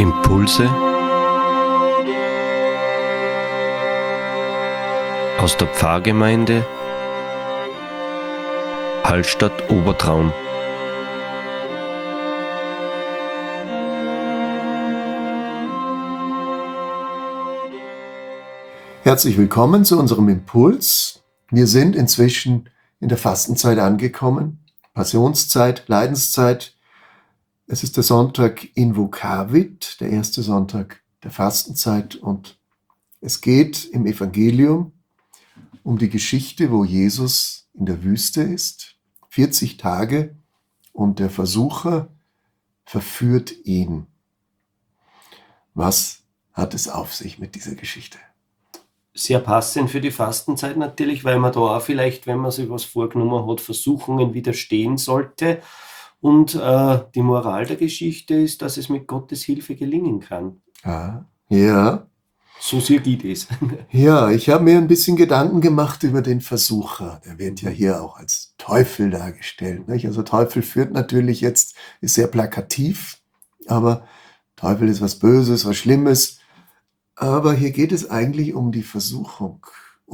Impulse aus der Pfarrgemeinde Hallstatt Obertraum. Herzlich willkommen zu unserem Impuls. Wir sind inzwischen in der Fastenzeit angekommen. Passionszeit, Leidenszeit. Es ist der Sonntag Invocavit, der erste Sonntag der Fastenzeit, und es geht im Evangelium um die Geschichte, wo Jesus in der Wüste ist, 40 Tage, und der Versucher verführt ihn. Was hat es auf sich mit dieser Geschichte? Sehr passend für die Fastenzeit natürlich, weil man da auch vielleicht, wenn man sich was vorgenommen hat, Versuchungen widerstehen sollte. Und die Moral der Geschichte ist, dass es mit Gottes Hilfe gelingen kann. Ja. So sehr geht es. Ja, ich habe mir ein bisschen Gedanken gemacht über den Versucher. Der wird ja hier auch als Teufel dargestellt, nicht? Also Teufel führt natürlich jetzt, ist sehr plakativ, aber Teufel ist was Böses, was Schlimmes. Aber hier geht es eigentlich um die Versuchung,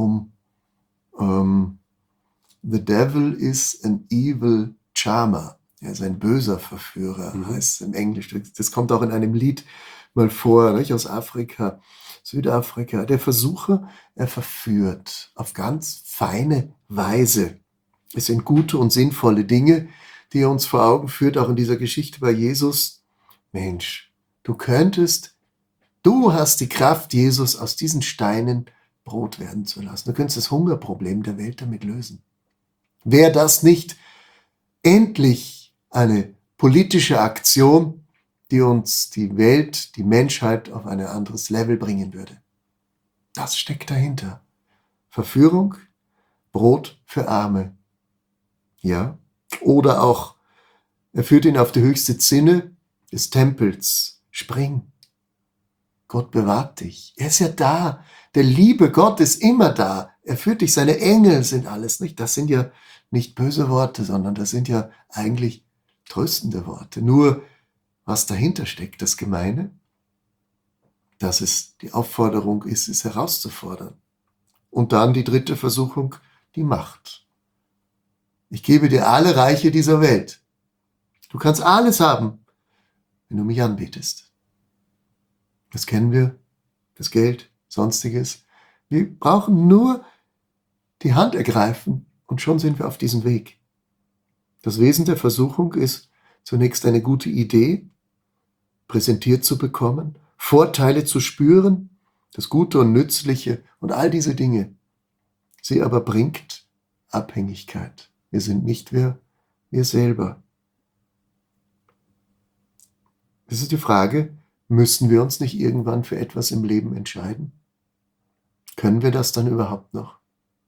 The devil is an evil charmer. Er ist ein böser Verführer, heißt es im Englisch. Das kommt auch in einem Lied mal vor, nicht? Aus Afrika, Südafrika. Der Versucher, er verführt auf ganz feine Weise. Es sind gute und sinnvolle Dinge, die er uns vor Augen führt, auch in dieser Geschichte bei Jesus. Mensch, du hast die Kraft, Jesus, aus diesen Steinen Brot werden zu lassen. Du könntest das Hungerproblem der Welt damit lösen. Wäre das nicht endlich eine politische Aktion, die uns die Welt, die Menschheit auf ein anderes Level bringen würde? Das steckt dahinter. Verführung, Brot für Arme. Ja? Oder auch, er führt ihn auf die höchste Zinne des Tempels. Spring. Gott bewahrt dich. Er ist ja da. Der liebe Gott ist immer da. Er führt dich. Seine Engel sind alles, nicht? Das sind ja nicht böse Worte, sondern das sind ja eigentlich tröstende Worte. Nur, was dahinter steckt, das Gemeine, dass es die Aufforderung ist, es herauszufordern. Und dann die dritte Versuchung, die Macht. Ich gebe dir alle Reiche dieser Welt. Du kannst alles haben, wenn du mich anbetest. Das kennen wir, das Geld, Sonstiges. Wir brauchen nur die Hand ergreifen und schon sind wir auf diesem Weg. Das Wesen der Versuchung ist zunächst eine gute Idee präsentiert zu bekommen, Vorteile zu spüren, das Gute und Nützliche und all diese Dinge. Sie aber bringt Abhängigkeit. Wir sind nicht wir selber. Das ist die Frage, müssen wir uns nicht irgendwann für etwas im Leben entscheiden? Können wir das dann überhaupt noch?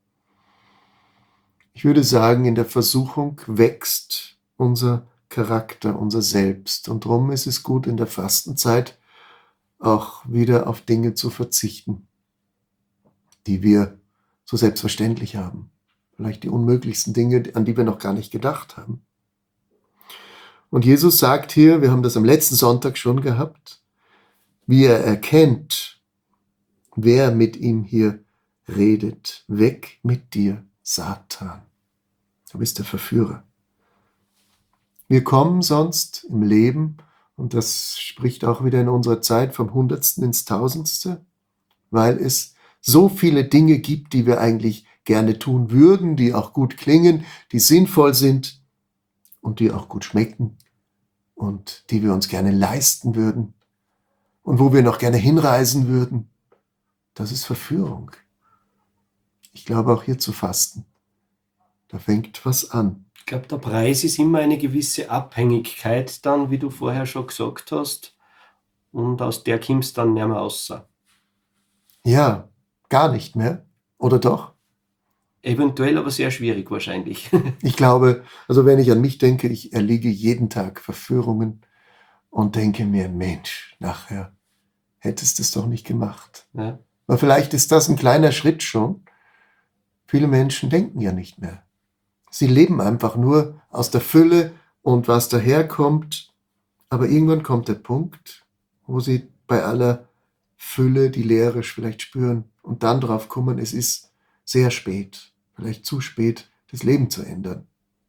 Ich würde sagen, in der Versuchung wächst unser Charakter, unser Selbst. Und darum ist es gut, in der Fastenzeit auch wieder auf Dinge zu verzichten, die wir so selbstverständlich haben. Vielleicht die unmöglichsten Dinge, an die wir noch gar nicht gedacht haben. Und Jesus sagt hier, wir haben das am letzten Sonntag schon gehabt, wie er erkennt, wer mit ihm hier redet. Weg mit dir, Satan. Du bist der Verführer. Wir kommen sonst im Leben, und das spricht auch wieder in unserer Zeit, vom Hundertsten ins Tausendste, weil es so viele Dinge gibt, die wir eigentlich gerne tun würden, die auch gut klingen, die sinnvoll sind und die auch gut schmecken und die wir uns gerne leisten würden und wo wir noch gerne hinreisen würden. Das ist Verführung. Ich glaube auch hier zu fasten. Da fängt was an. Ich glaube, der Preis ist immer eine gewisse Abhängigkeit dann, wie du vorher schon gesagt hast. Und aus der kommst du dann nicht mehr raus. Ja, gar nicht mehr. Oder doch? Eventuell, aber sehr schwierig wahrscheinlich. Ich glaube, also wenn ich an mich denke, ich erliege jeden Tag Verführungen und denke mir, Mensch, nachher hättest du es doch nicht gemacht. Ja. Aber vielleicht ist das ein kleiner Schritt schon. Viele Menschen denken ja nicht mehr. Sie leben einfach nur aus der Fülle und was daherkommt. Aber irgendwann kommt der Punkt, wo sie bei aller Fülle die Leere vielleicht spüren und dann drauf kommen, es ist sehr spät, vielleicht zu spät, das Leben zu ändern.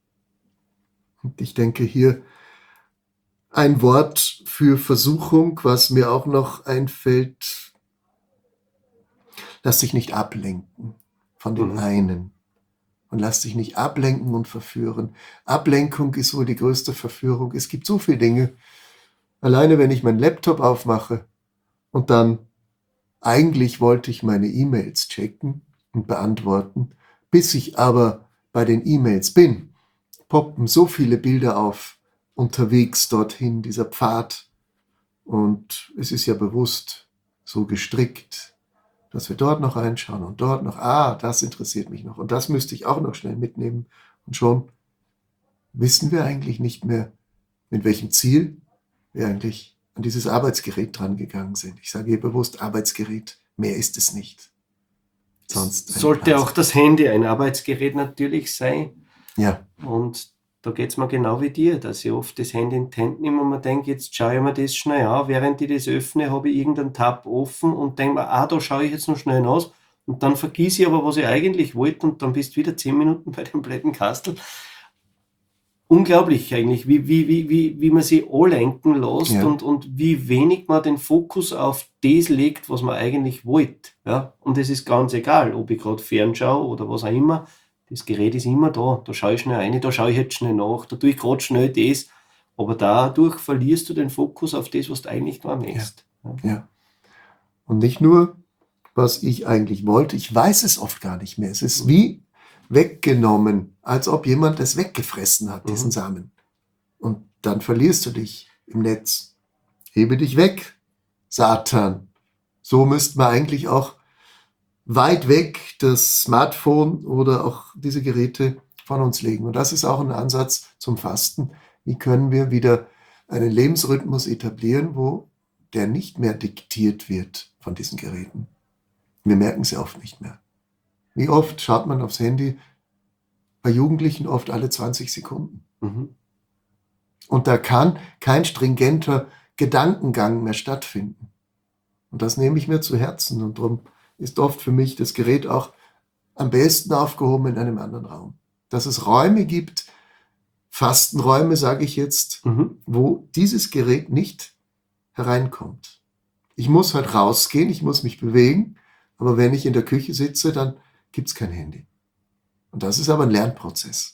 Und ich denke hier ein Wort für Versuchung, was mir auch noch einfällt: Lass dich nicht ablenken von dem einen. Und lass dich nicht ablenken und verführen. Ablenkung ist wohl die größte Verführung. Es gibt so viele Dinge. Alleine wenn ich meinen Laptop aufmache und dann eigentlich wollte ich meine E-Mails checken und beantworten, bis ich aber bei den E-Mails bin, poppen so viele Bilder auf, unterwegs dorthin, dieser Pfad. Und es ist ja bewusst so gestrickt, dass wir dort noch reinschauen und dort noch, das interessiert mich noch und das müsste ich auch noch schnell mitnehmen. Und schon wissen wir eigentlich nicht mehr, mit welchem Ziel wir eigentlich an dieses Arbeitsgerät dran gegangen sind. Ich sage hier bewusst Arbeitsgerät, mehr ist es nicht. Sonst sollte auch das Handy ein Arbeitsgerät natürlich sein. Ja. Und da geht es mir genau wie dir, dass ich oft das Handy in die Hand nehme und mir denke, jetzt schaue ich mir das schnell an. Während ich das öffne, habe ich irgendeinen Tab offen und denke mir, da schaue ich jetzt noch schnell aus. Und dann vergiss ich aber, was ich eigentlich wollte, und dann bist du wieder 10 Minuten bei dem blöden Kastel. Unglaublich eigentlich, wie man sich anlenken lässt, Ja. und wie wenig man den Fokus auf das legt, was man eigentlich wollte. Ja? Und es ist ganz egal, ob ich gerade fernschaue oder was auch immer. Das Gerät ist immer da. Da schaue ich schnell rein, da schaue ich jetzt schnell nach, da tue ich gerade schnell das. Aber dadurch verlierst du den Fokus auf das, was du eigentlich tun möchtest. Ja. Und nicht nur, was ich eigentlich wollte, ich weiß es oft gar nicht mehr. Es ist wie weggenommen, als ob jemand es weggefressen hat, diesen Samen. Und dann verlierst du dich im Netz. Hebe dich weg, Satan. So müsste man eigentlich auch weit weg das Smartphone oder auch diese Geräte von uns legen. Und das ist auch ein Ansatz zum Fasten. Wie können wir wieder einen Lebensrhythmus etablieren, wo der nicht mehr diktiert wird von diesen Geräten? Wir merken es ja oft nicht mehr. Wie oft schaut man aufs Handy? Bei Jugendlichen oft alle 20 Sekunden. Und da kann kein stringenter Gedankengang mehr stattfinden. Und das nehme ich mir zu Herzen. Und darum ist oft für mich das Gerät auch am besten aufgehoben in einem anderen Raum. Dass es Räume gibt, Fastenräume, sage ich jetzt, wo dieses Gerät nicht hereinkommt. Ich muss halt rausgehen, ich muss mich bewegen, aber wenn ich in der Küche sitze, dann gibt es kein Handy. Und das ist aber ein Lernprozess.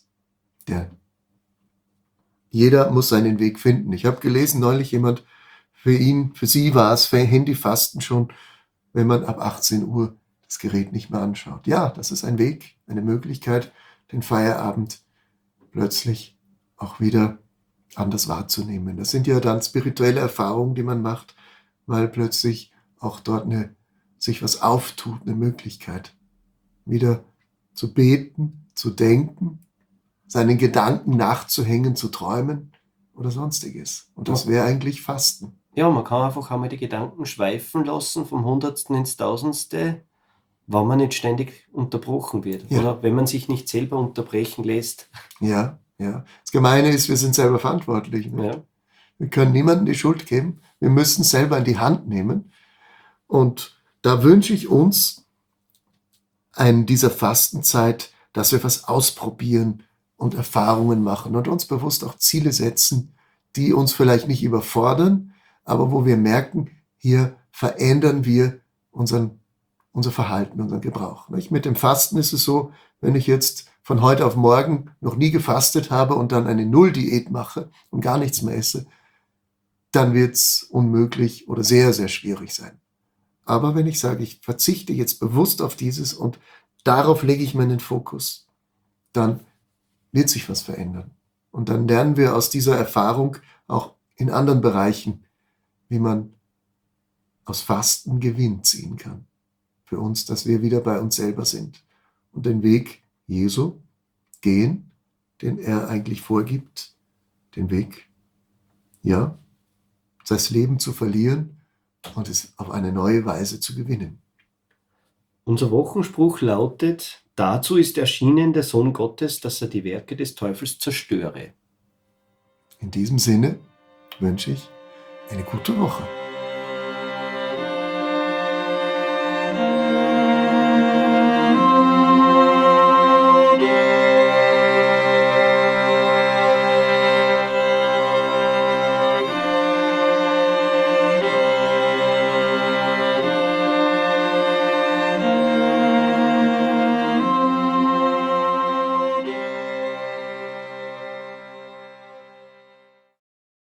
Jeder muss seinen Weg finden. Ich habe gelesen, neulich jemand, für sie war es für Handyfasten schon, wenn man ab 18 Uhr das Gerät nicht mehr anschaut. Ja, das ist ein Weg, eine Möglichkeit, den Feierabend plötzlich auch wieder anders wahrzunehmen. Das sind ja dann spirituelle Erfahrungen, die man macht, weil plötzlich auch dort sich was auftut, eine Möglichkeit, wieder zu beten, zu denken, seinen Gedanken nachzuhängen, zu träumen oder sonstiges. Und das wäre eigentlich Fasten. Ja, man kann einfach einmal die Gedanken schweifen lassen, vom Hundertsten ins Tausendste, wenn man nicht ständig unterbrochen wird. Ja. Oder wenn man sich nicht selber unterbrechen lässt. Ja. Das Gemeine ist, wir sind selber verantwortlich. Ne? Ja. Wir können niemandem die Schuld geben. Wir müssen es selber in die Hand nehmen. Und da wünsche ich uns in dieser Fastenzeit, dass wir was ausprobieren und Erfahrungen machen und uns bewusst auch Ziele setzen, die uns vielleicht nicht überfordern, aber wo wir merken, hier verändern wir unser Verhalten, unseren Gebrauch. Nicht? Mit dem Fasten ist es so, wenn ich jetzt von heute auf morgen noch nie gefastet habe und dann eine Null-Diät mache und gar nichts mehr esse, dann wird es unmöglich oder sehr, sehr schwierig sein. Aber wenn ich sage, ich verzichte jetzt bewusst auf dieses und darauf lege ich meinen Fokus, dann wird sich was verändern. Und dann lernen wir aus dieser Erfahrung auch in anderen Bereichen, wie man aus Fasten Gewinn ziehen kann. Für uns, dass wir wieder bei uns selber sind und den Weg Jesu gehen, den er eigentlich vorgibt, den Weg, das Leben zu verlieren und es auf eine neue Weise zu gewinnen. Unser Wochenspruch lautet: Dazu ist erschienen der Sohn Gottes, dass er die Werke des Teufels zerstöre. In diesem Sinne wünsche ich eine gute Woche.